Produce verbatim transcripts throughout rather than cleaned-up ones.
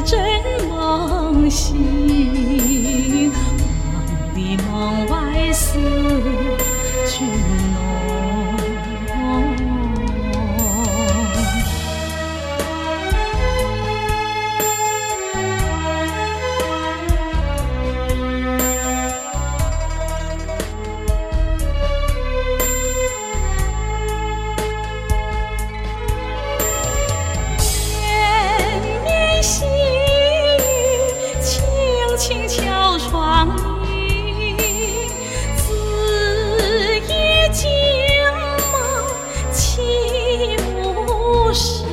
真梦醒，梦里梦外思君浓。轻敲窗棂，自已经梦起无声，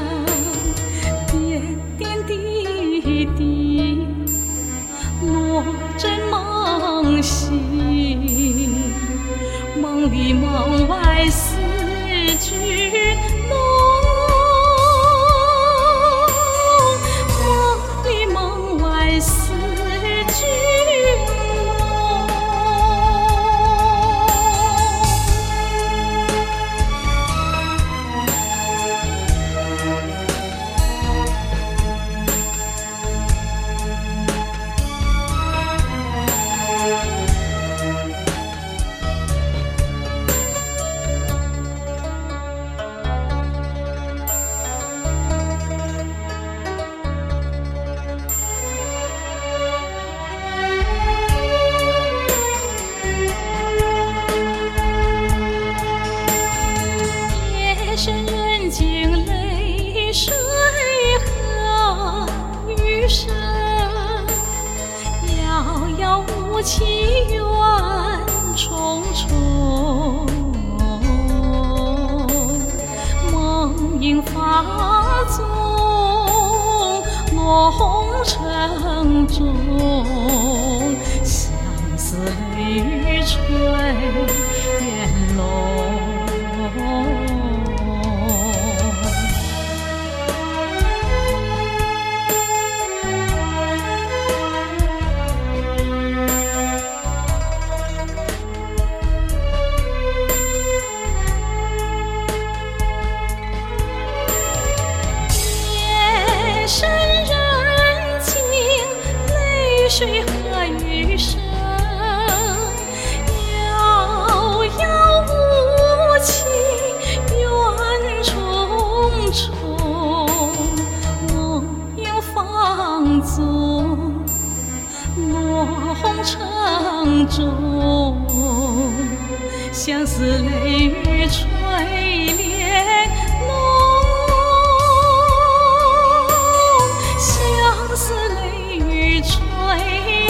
点点滴滴落真梦醒，梦里梦外思君浓。梦里梦外思深人静泪水和余生，遥遥无期缘重重，梦影放纵落红尘中，相思泪雨垂烟笼。深人静，泪水和余生，遥遥无期缘重重，梦影放纵落红尘中，相思泪雨垂帘浓。相思泪雨垂